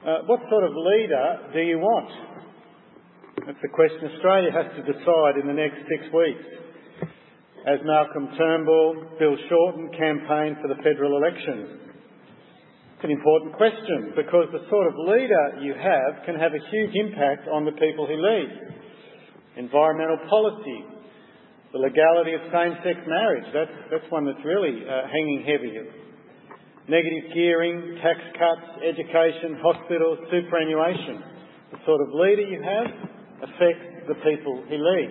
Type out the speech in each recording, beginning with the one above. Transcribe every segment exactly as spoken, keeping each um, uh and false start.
Uh, what sort of leader do you want? That's the question Australia has to decide in the next six weeks, as Malcolm Turnbull, Bill Shorten campaign for the federal elections. It's an important question because the sort of leader you have can have a huge impact on the people who lead. Environmental policy, the legality of same-sex marriage, that's, that's one that's really uh, hanging heavy. Negative gearing, tax cuts, education, hospitals, superannuation. The sort of leader you have affects the people who lead.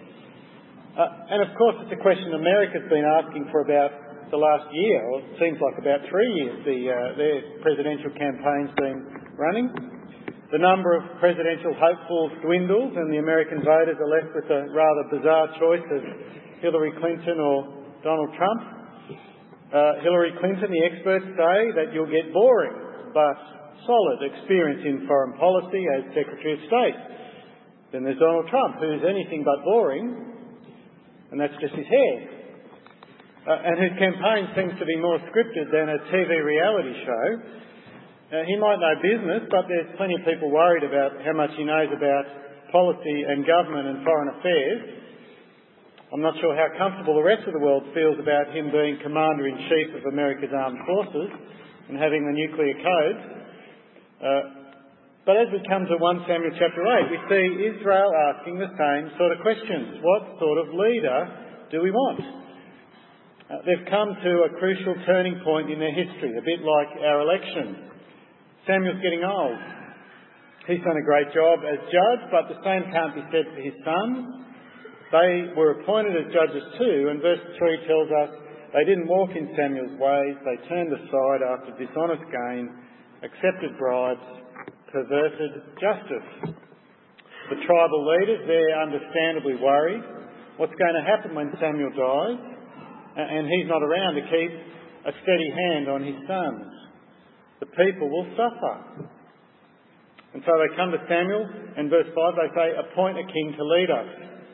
Uh, and of course it's a question America's been asking for about the last year, or it seems like about three years the, uh, their presidential campaign's been running. The number of presidential hopefuls dwindles and the American voters are left with a rather bizarre choice of Hillary Clinton or Donald Trump. Uh, Hillary Clinton, the experts say that you'll get boring but solid experience in foreign policy as Secretary of State. Then there's Donald Trump, who's anything but boring, and that's just his hair, uh, and whose campaign seems to be more scripted than a T V reality show. Uh, he might know business, but there's plenty of people worried about how much he knows about policy and government and foreign affairs. I'm not sure how comfortable the rest of the world feels about him being Commander-in-Chief of America's Armed Forces and having the nuclear codes. Uh, but as we come to First Samuel chapter eight, we see Israel asking the same sort of questions. What sort of leader do we want? Uh, they've come to a crucial turning point in their history, a bit like our election. Samuel's getting old. He's done a great job as judge, but the same can't be said for his sons. They were appointed as judges too, and verse three tells us they didn't walk in Samuel's ways, they turned aside after dishonest gain, accepted bribes, perverted justice. The tribal leaders, they're understandably worried. What's going to happen when Samuel dies? And he's not around to keep a steady hand on his sons. The people will suffer. And so they come to Samuel, and verse five they say, appoint a king to lead us.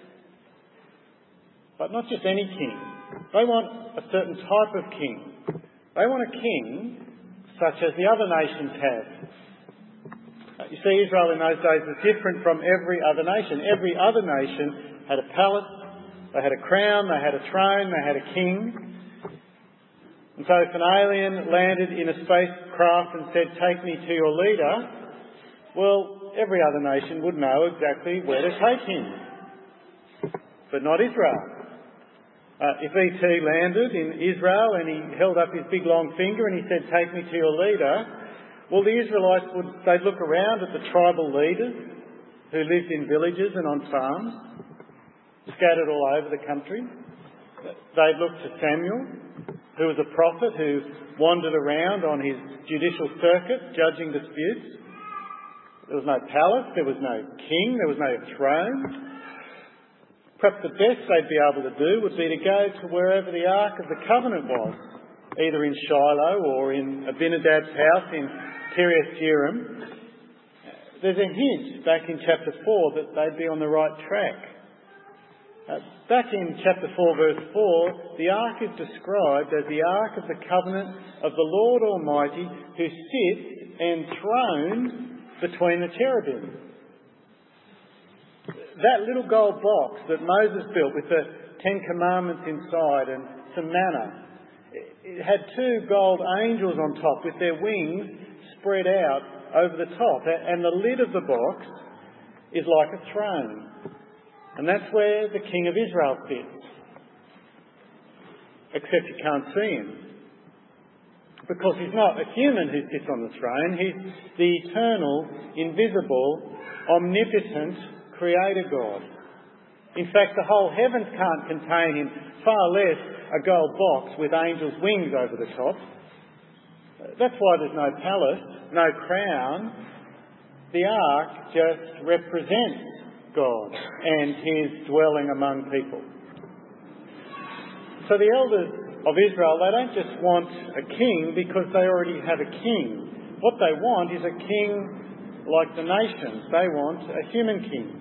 But not just any king. They want a certain type of king. They want a king such as the other nations have. You see, Israel in those days was different from every other nation. Every other nation had a palace, they had a crown, they had a throne, they had a king. And so if an alien landed in a spacecraft and said, take me to your leader, well, every other nation would know exactly where to take him. But not Israel. Uh, if E T landed in Israel and he held up his big long finger and he said, take me to your leader, well, the Israelites would, they'd look around at the tribal leaders who lived in villages and on farms, scattered all over the country. They'd look to Samuel, who was a prophet who wandered around on his judicial circuit, judging disputes. There was no palace, there was no king, there was no throne. Perhaps the best they'd be able to do would be to go to wherever the Ark of the Covenant was, either in Shiloh or in Abinadab's house in Kiriath Jearim. There's a hint back in chapter four that they'd be on the right track. Uh, back in chapter four, verse four, the Ark is described as the Ark of the Covenant of the Lord Almighty, who sits enthroned between the cherubim. That little gold box that Moses built with the Ten Commandments inside and some manna, it had two gold angels on top with their wings spread out over the top. And the lid of the box is like a throne. And that's where the King of Israel sits. Except you can't see him. Because he's not a human who sits on the throne. He's the eternal, invisible, omnipotent Creator God. In fact, the whole heavens can't contain him, far less a gold box with angels' wings over the top. That's why there's no palace, no crown. The ark just represents God and his dwelling among people. So the elders of Israel, they don't just want a king because they already have a king. What they want is a king like the nations. They want a human king.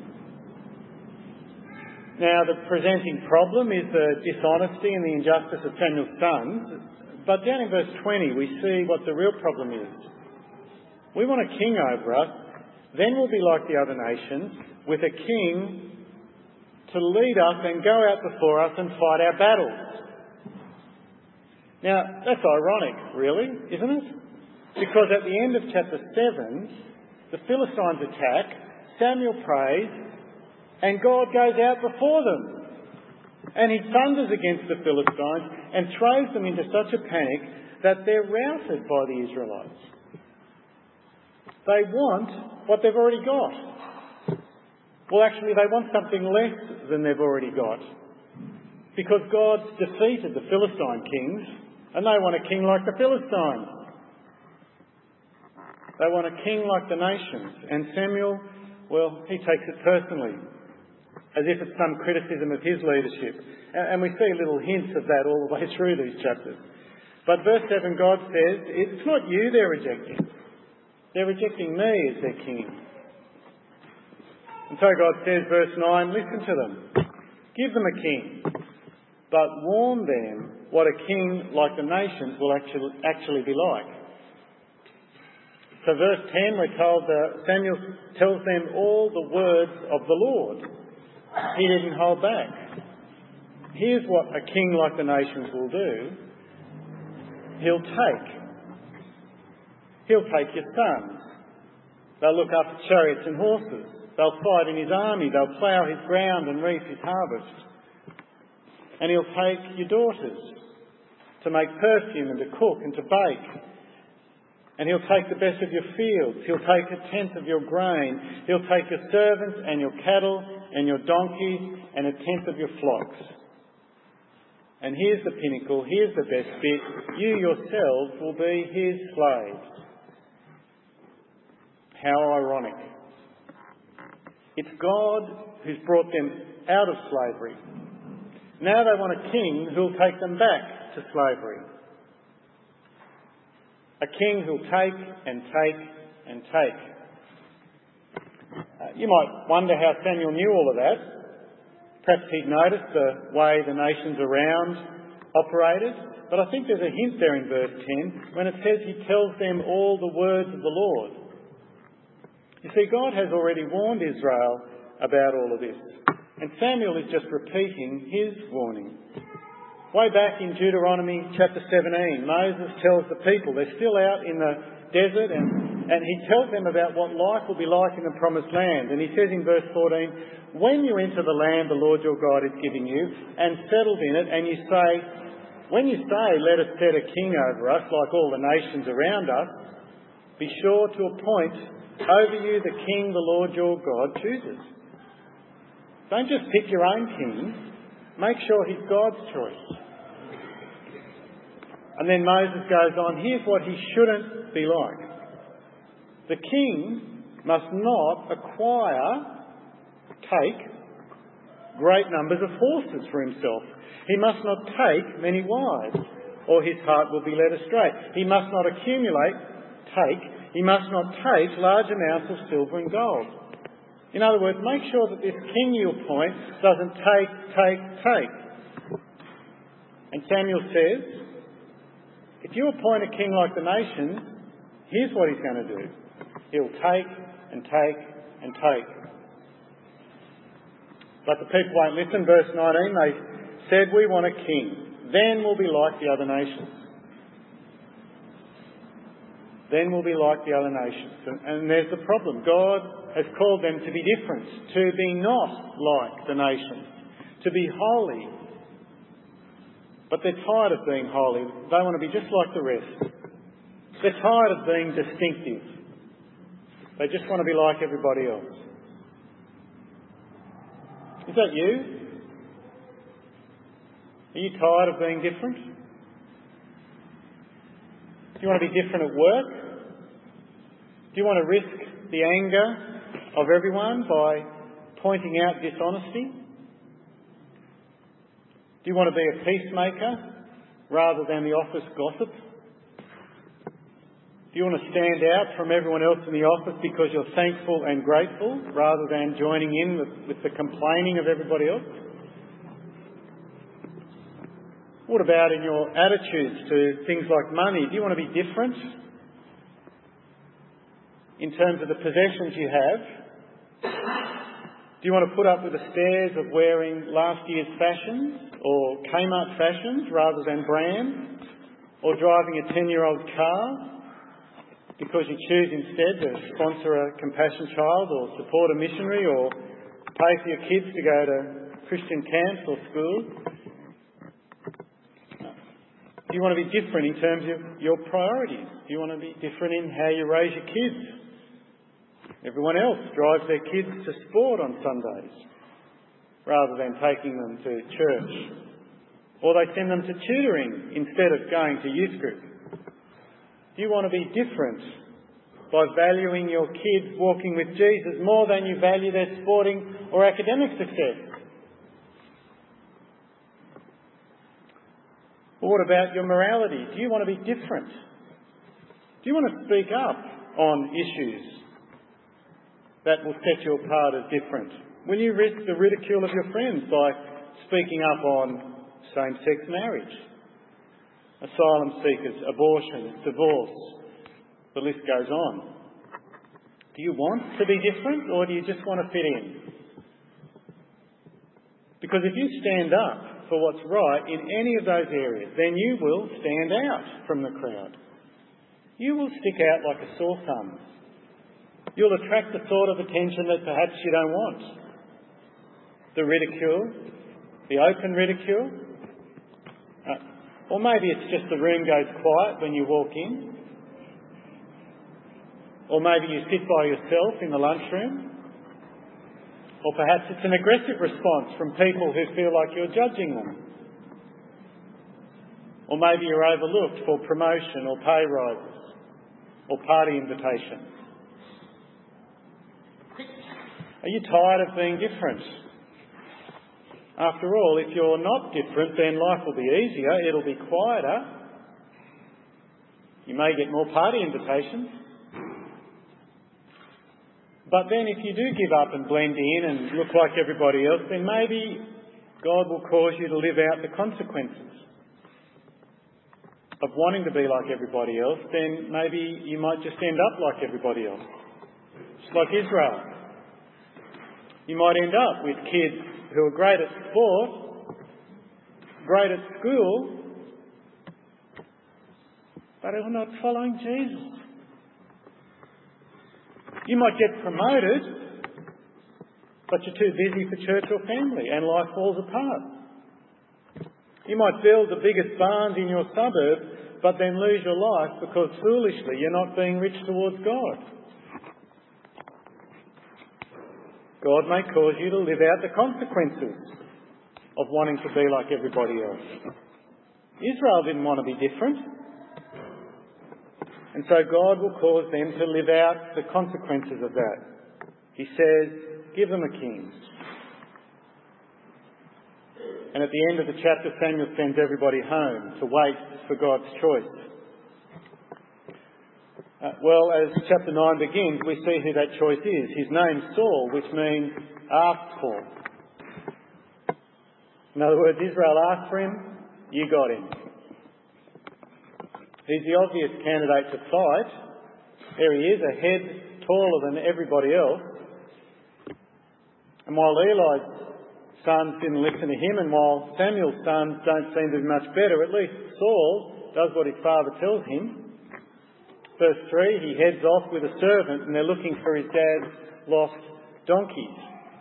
Now, the presenting problem is the dishonesty and the injustice of Samuel's sons. But down in verse twenty, we see what the real problem is. We want a king over us. Then we'll be like the other nations, with a king to lead us and go out before us and fight our battles. Now, that's ironic, really, isn't it? Because at the end of chapter seven, the Philistines attack, Samuel prays, and God goes out before them. And he thunders against the Philistines and throws them into such a panic that they're routed by the Israelites. They want what they've already got. Well, actually, they want something less than they've already got. Because God's defeated the Philistine kings, and they want a king like the Philistines. They want a king like the nations. And Samuel, well, he takes it personally, as if it's some criticism of his leadership. And we see little hints of that all the way through these chapters. But verse seven, God says, it's not you they're rejecting. They're rejecting me as their king. And so God says, verse nine, listen to them. Give them a king, but warn them what a king like the nations will actually, actually be like. So verse ten, we're told that Samuel tells them all the words of the Lord. He didn't hold back. Here's what a king like the nations will do. He'll take. He'll take your sons. They'll look after chariots and horses. They'll fight in his army. They'll plough his ground and reap his harvest. And he'll take your daughters to make perfume and to cook and to bake. And he'll take the best of your fields. He'll take a tenth of your grain. He'll take your servants and your cattle and your donkeys and a tenth of your flocks. And here's the pinnacle, here's the best bit. You yourselves will be his slaves. How ironic. It's God who's brought them out of slavery. Now they want a king who'll take them back to slavery. A king who'll take and take and take. Uh, you might wonder how Samuel knew all of that. Perhaps he'd noticed the way the nations around operated. But I think there's a hint there in verse ten when it says he tells them all the words of the Lord. You see, God has already warned Israel about all of this. And Samuel is just repeating his warning. Way back in Deuteronomy chapter seventeen, Moses tells the people, they're still out in the desert, and, and he tells them about what life will be like in the promised land. And he says in verse fourteen, when you enter the land the Lord your God is giving you, and settled in it, and you say, when you say, let us set a king over us, like all the nations around us, be sure to appoint over you the king the Lord your God chooses. Don't just pick your own king. Make sure he's God's choice. And then Moses goes on, here's what he shouldn't be like. The king must not acquire, take, great numbers of horses for himself. He must not take many wives, or his heart will be led astray. He must not accumulate, take, he must not take large amounts of silver and gold. In other words, make sure that this king you appoint doesn't take, take, take. And Samuel says, if you appoint a king like the nations, here's what he's going to do. He'll take and take and take. But the people won't listen. Verse nineteen, they said, we want a king. Then we'll be like the other nations. Then we'll be like the other nations. And, and there's the problem. God has called them to be different, to be not like the nations, to be holy. But they're tired of being holy. They want to be just like the rest. They're tired of being distinctive. They just want to be like everybody else. Is that you? Are you tired of being different? Do you want to be different at work? Do you want to risk the anger of everyone by pointing out dishonesty? Do you want to be a peacemaker rather than the office gossip? Do you want to stand out from everyone else in the office because you're thankful and grateful rather than joining in with, with the complaining of everybody else? What about in your attitudes to things like money? Do you want to be different? in terms of the possessions you have? Do you want to put up with the stares of wearing last year's fashions or Kmart fashions rather than brands, or driving a ten-year-old car because you choose instead to sponsor a compassion child or support a missionary or pay for your kids to go to Christian camps or schools? Do you want to be different in terms of your priorities? Do you want to be different in how you raise your kids? Everyone else drives their kids to sport on Sundays rather than taking them to church. Or they send them to tutoring instead of going to youth group. Do you want to be different by valuing your kids walking with Jesus more than you value their sporting or academic success? Or what about your morality? Do you want to be different? Do you want to speak up on issues that will set you apart as different? Will you risk the ridicule of your friends by speaking up on same-sex marriage, asylum seekers, abortion, divorce? The list goes on. Do you want to be different, or do you just want to fit in? Because if you stand up for what's right in any of those areas, then you will stand out from the crowd. You will stick out like a sore thumb. You'll attract the sort of attention that perhaps you don't want. The ridicule, the open ridicule. Uh, or maybe it's just the room goes quiet when you walk in. Or maybe you sit by yourself in the lunchroom. Or perhaps it's an aggressive response from people who feel like you're judging them. Or maybe you're overlooked for promotion or pay rises or party invitations. Are you tired of being different? After all, if you're not different, then life will be easier, it'll be quieter. You may get more party invitations. But then if you do give up and blend in and look like everybody else, then maybe God will cause you to live out the consequences of wanting to be like everybody else. Then maybe you might just end up like everybody else. Just like Israel. You might end up with kids who are great at sport, great at school, but who are not following Jesus. You might get promoted, but you're too busy for church or family and life falls apart. You might build the biggest barns in your suburb, but then lose your life because foolishly you're not being rich towards God. God may cause you to live out the consequences of wanting to be like everybody else. Israel didn't want to be different. And so God will cause them to live out the consequences of that. He says, give them a king. And at the end of the chapter, Samuel sends everybody home to wait for God's choice. Uh, well, as chapter nine begins, we see who that choice is. His name's Saul, which means asked for. In other words, Israel asked for him, you got him. He's the obvious candidate to fight. There he is, a head taller than everybody else. And while Eli's sons didn't listen to him, and while Samuel's sons don't seem to be much better, at least Saul does what his father tells him. Verse three, he heads off with a servant and they're looking for his dad's lost donkeys.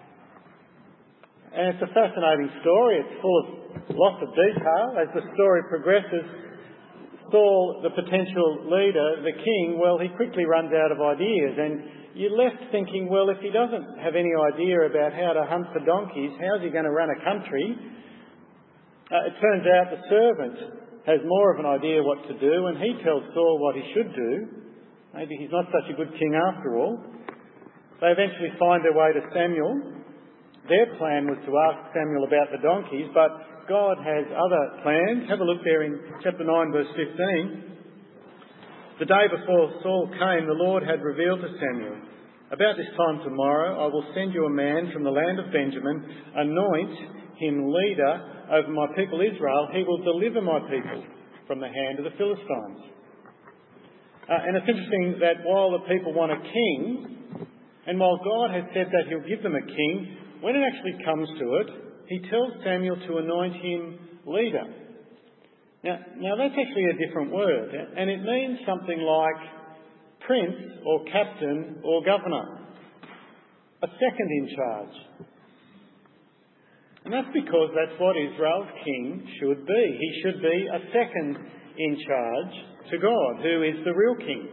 And it's a fascinating story. It's full of lots of detail. As the story progresses, Saul, the potential leader, the king, well, he quickly runs out of ideas. And you're left thinking, well, if he doesn't have any idea about how to hunt for donkeys, how's he going to run a country? Uh, it turns out the servant has more of an idea what to do, and he tells Saul what he should do. Maybe he's not such a good king after all. They eventually find their way to Samuel. Their plan was to ask Samuel about the donkeys, but God has other plans. Have a look there in chapter nine, verse fifteen. The day before Saul came, the Lord had revealed to Samuel, about this time tomorrow I will send you a man from the land of Benjamin, anoint him leader over my people Israel. He will deliver my people from the hand of the Philistines. Uh, and it's interesting that while the people want a king, and while God has said that he'll give them a king, when it actually comes to it, he tells Samuel to anoint him leader. Now, now that's actually a different word, and it means something like prince or captain or governor, a second in charge. And that's because that's what Israel's king should be. He should be a second in charge to God, who is the real king.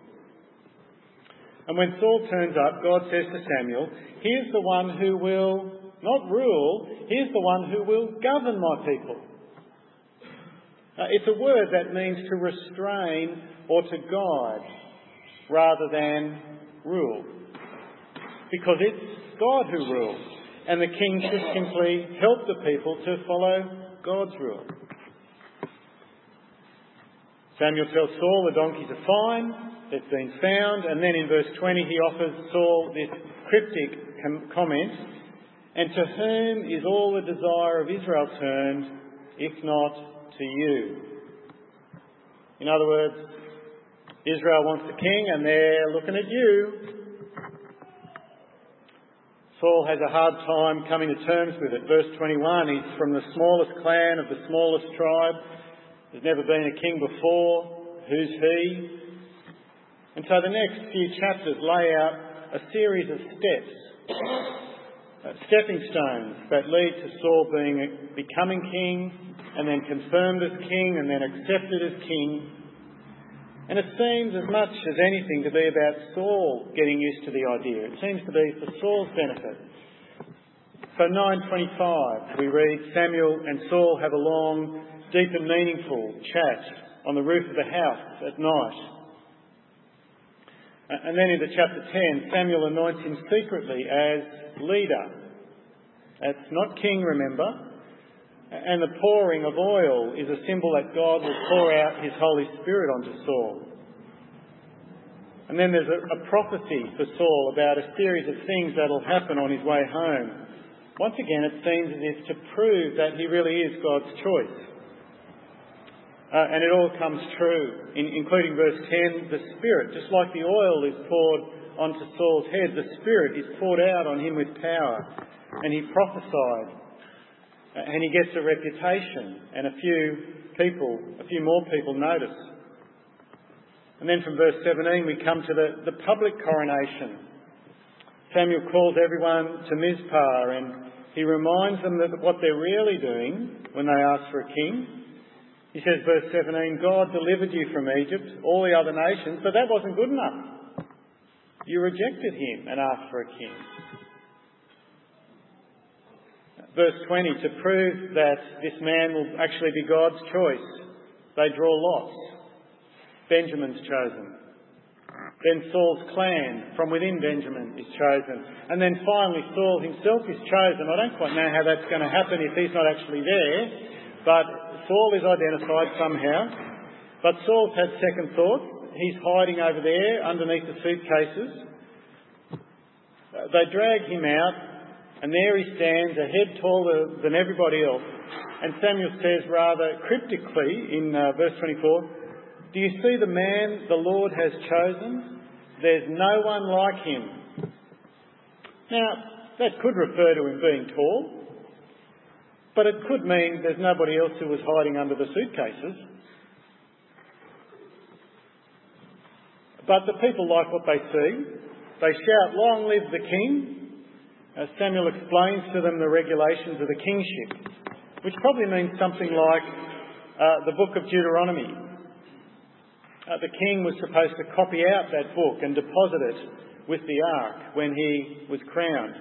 And when Saul turns up, God says to Samuel, here's the one who will not rule, here's the one who will govern my people. Uh, it's a word that means to restrain or to guide rather than rule. Because it's God who rules, and the king should simply help the people to follow God's rule. Samuel tells Saul the donkeys are fine, they've been found, and then in verse twenty he offers Saul this cryptic com- comment, and to whom is all the desire of Israel turned, if not to you? In other words, Israel wants a king and they're looking at you. Saul has a hard time coming to terms with it. Verse twenty-one, he's from the smallest clan of the smallest tribe. There's never been a king before. Who's he? And so the next few chapters lay out a series of steps, uh, stepping stones that lead to Saul being becoming king, and then confirmed as king, and then accepted as king. And it seems as much as anything to be about Saul getting used to the idea. It seems to be for Saul's benefit. So nine twenty-five, we read, Samuel and Saul have a long, deep and meaningful chat on the roof of the house at night. And then into chapter ten, Samuel anoints him secretly as leader. That's not king, remember. And the pouring of oil is a symbol that God will pour out his Holy Spirit onto Saul. And then there's a, a prophecy for Saul about a series of things that will happen on his way home. Once again, it seems as if to prove that he really is God's choice. Uh, and it all comes true, in, including verse ten, the Spirit, just like the oil is poured onto Saul's head, the Spirit is poured out on him with power. And he prophesied. And he gets a reputation, and a few people, a few more people notice. And then from verse seventeen we come to the, the public coronation. Samuel calls everyone to Mizpah, and he reminds them that what they're really doing when they ask for a king. He says, verse seventeen, God delivered you from Egypt, all the other nations, but that wasn't good enough. You rejected him and asked for a king. Verse twenty, to prove that this man will actually be God's choice, they draw lots. Benjamin's chosen. Then Saul's clan from within Benjamin is chosen. And then finally Saul himself is chosen. I don't quite know how that's going to happen if he's not actually there, but Saul is identified somehow. But Saul's had second thoughts. He's hiding over there underneath the suitcases. They drag him out. And there he stands, a head taller than everybody else. And Samuel says rather cryptically in uh, verse twenty-four, do you see the man the Lord has chosen? There's no one like him. Now, that could refer to him being tall, but it could mean there's nobody else who was hiding under the suitcases. But the people like what they see. They shout, long live the king. As Samuel explains to them the regulations of the kingship, which probably means something like uh, the book of Deuteronomy. Uh, the king was supposed to copy out that book and deposit it with the ark when he was crowned.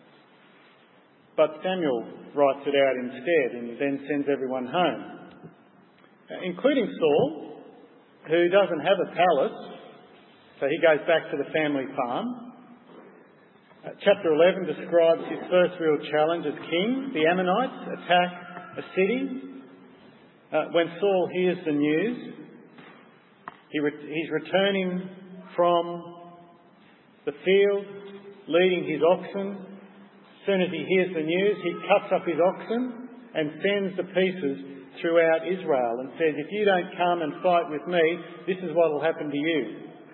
But Samuel writes it out instead and then sends everyone home, uh, including Saul, who doesn't have a palace, so he goes back to the family farm. Uh, chapter eleven describes his first real challenge as king. The Ammonites attack a city. Uh, when Saul hears the news, he re- he's returning from the field, leading his oxen. As soon as he hears the news, he cuts up his oxen and sends the pieces throughout Israel and says, if you don't come and fight with me, this is what will happen to you.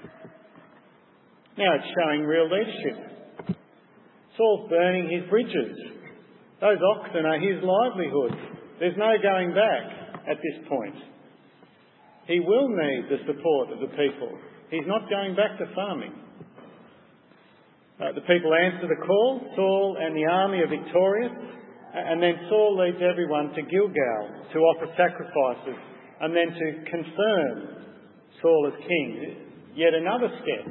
Now it's showing real leadership. Saul's burning his bridges. Those oxen are his livelihood. There's no going back at this point. He will need the support of the people. He's not going back to farming. Uh, the people answer the call. Saul and the army are victorious. And then Saul leads everyone to Gilgal to offer sacrifices and then to confirm Saul as king. Yet another step.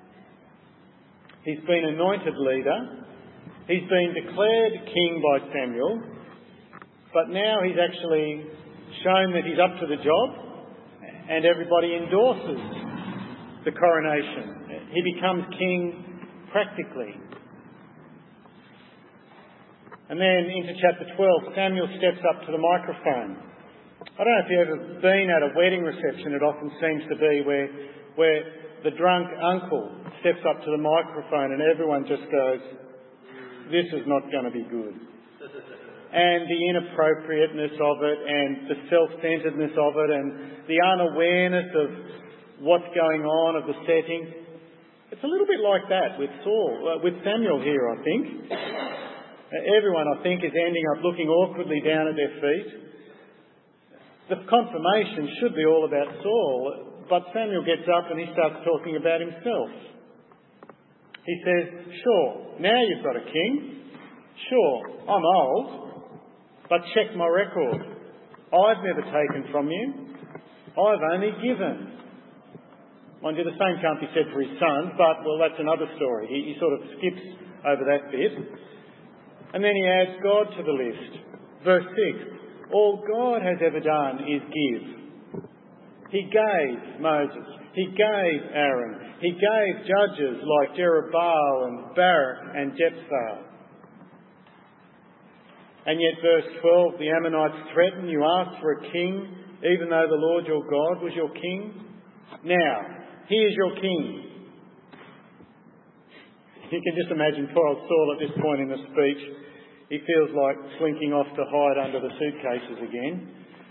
He's been anointed leader. He's been declared king by Samuel. But now he's actually shown that he's up to the job and everybody endorses the coronation. He becomes king practically. And then into chapter twelve, Samuel steps up to the microphone. I don't know if you've ever been at a wedding reception. It often seems to be where, where the drunk uncle steps up to the microphone and everyone just goes, this is not going to be good. And the inappropriateness of it and the self-centeredness of it and the unawareness of what's going on, of the setting. It's a little bit like that with Saul, uh, with Samuel here, I think. Everyone, I think, is ending up looking awkwardly down at their feet. The confirmation should be all about Saul, but Samuel gets up and he starts talking about himself. He says, sure, now you've got a king. Sure, I'm old, but check my record. I've never taken from you. I've only given. Mind you, the same can't be said for his sons, but, well, that's another story. He, he sort of skips over that bit. And then he adds God to the list. Verse six, all God has ever done is give. He gave Moses. He gave Aaron. He gave judges like Jerubbaal and Barak and Jephthah. And yet verse twelve, the Ammonites threaten, you asked for a king, even though the Lord your God was your king. Now, here's your king. You can just imagine poor old Saul at this point in the speech. He feels like slinking off to hide under the suitcases again.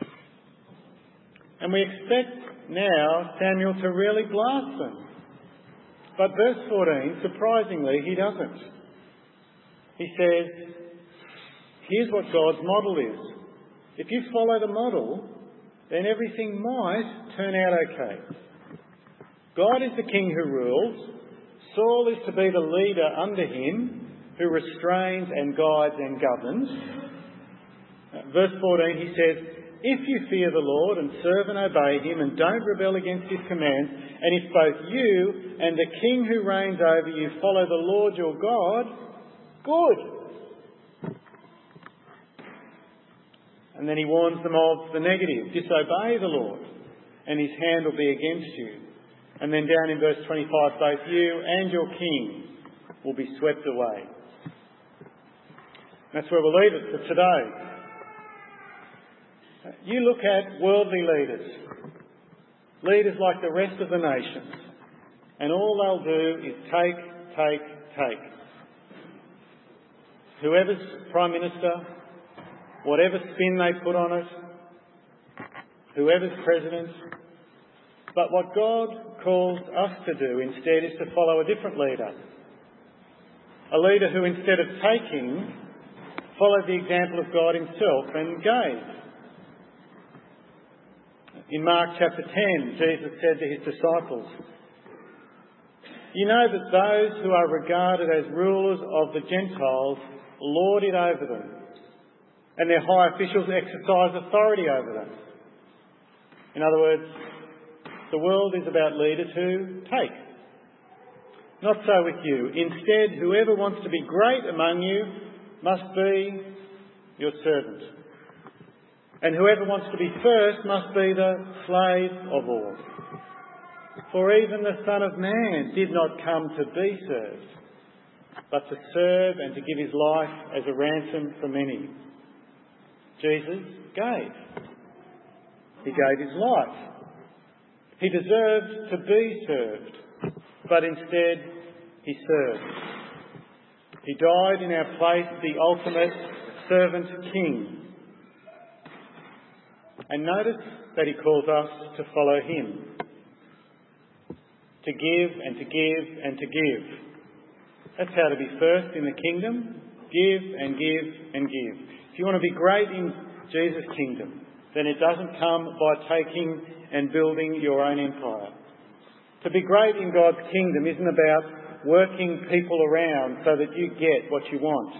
And we expect now Samuel to really blast them. But verse fourteen, surprisingly, he doesn't. He says, here's what God's model is. If you follow the model, then everything might turn out okay. God is the king who rules. Saul is to be the leader under him who restrains and guides and governs. Verse fourteen, he says, if you fear the Lord and serve and obey him and don't rebel against his commands, and if both you and the king who reigns over you follow the Lord your God, good. And then he warns them of the negative. Disobey the Lord and his hand will be against you. And then down in verse twenty-five, both you and your king will be swept away. That's where we'll leave it for today. You look at worldly leaders, leaders like the rest of the nations, and all they'll do is take, take, take. Whoever's Prime Minister, whatever spin they put on it, whoever's President. But what God calls us to do instead is to follow a different leader. A leader who, instead of taking, followed the example of God himself and gave. In Mark chapter ten, Jesus said to his disciples, you know that those who are regarded as rulers of the Gentiles lord it over them, and their high officials exercise authority over them. In other words, the world is about leaders who take. Not so with you. Instead, whoever wants to be great among you must be your servant. And whoever wants to be first must be the slave of all. For even the Son of Man did not come to be served, but to serve and to give his life as a ransom for many. Jesus gave. He gave his life. He deserved to be served, but instead he served. He died in our place, the ultimate servant king. And notice that he calls us to follow him. To give and to give and to give. That's how to be first in the kingdom. Give and give and give. If you want to be great in Jesus' kingdom, then it doesn't come by taking and building your own empire. To be great in God's kingdom isn't about working people around so that you get what you want.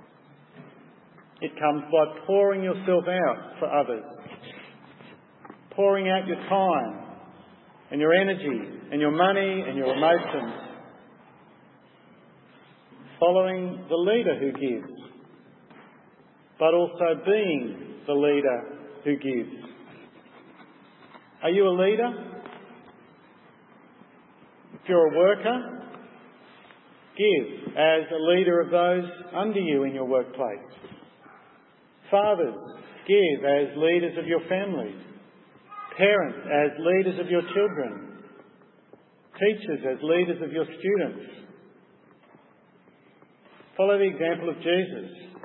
It comes by pouring yourself out for others. Pouring out your time and your energy and your money and your emotions. Following the leader who gives, but also being the leader who gives. Are you a leader? If you're a worker, give as a leader of those under you in your workplace. Fathers, give as leaders of your families. Parents, as leaders of your children. Teachers, as leaders of your students. Follow the example of Jesus.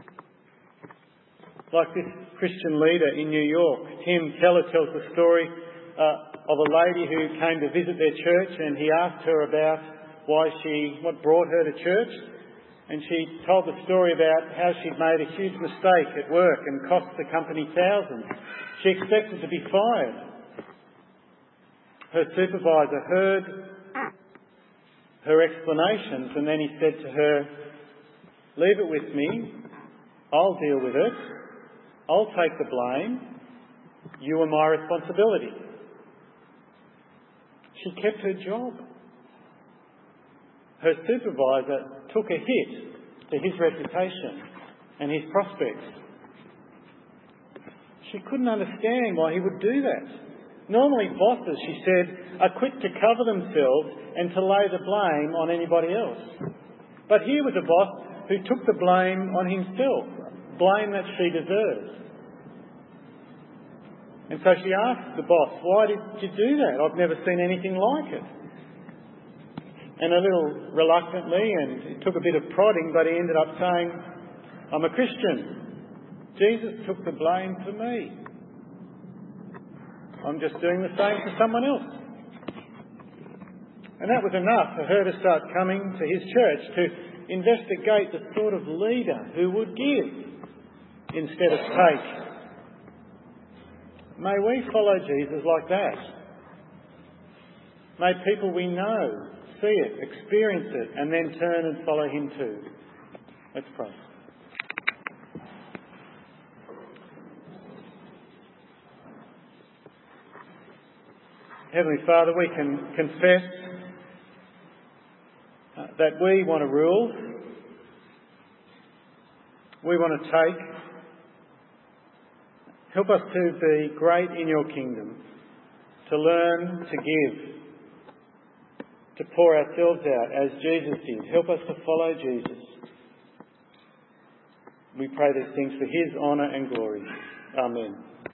Like this Christian leader in New York, Tim Keller tells the story uh, of a lady who came to visit their church, and he asked her about why she, what brought her to church. And she told the story about how she'd made a huge mistake at work and cost the company thousands. She expected to be fired. Her supervisor heard her explanations, and then he said to her, "Leave it with me. I'll deal with it. I'll take the blame. You are my responsibility." She kept her job. Her supervisor took a hit to his reputation and his prospects. She couldn't understand why he would do that. Normally bosses, she said, are quick to cover themselves and to lay the blame on anybody else. But here was a boss who took the blame on himself, blame that she deserves. And so she asked the boss, "Why did you do that? I've never seen anything like it." And a little reluctantly, and it took a bit of prodding, but he ended up saying, "I'm a Christian. Jesus took the blame for me. I'm just doing the same for someone else." And that was enough for her to start coming to his church to investigate the sort of leader who would give instead of take. May we follow Jesus like that. May people we know see it, experience it, and then turn and follow him too. Let's pray. Heavenly Father, we can confess uh, that we want to rule, we want to take. Help us to be great in your kingdom, to learn to give, to pour ourselves out as Jesus did. Help us to follow Jesus. We pray these things for his honour and glory. Amen.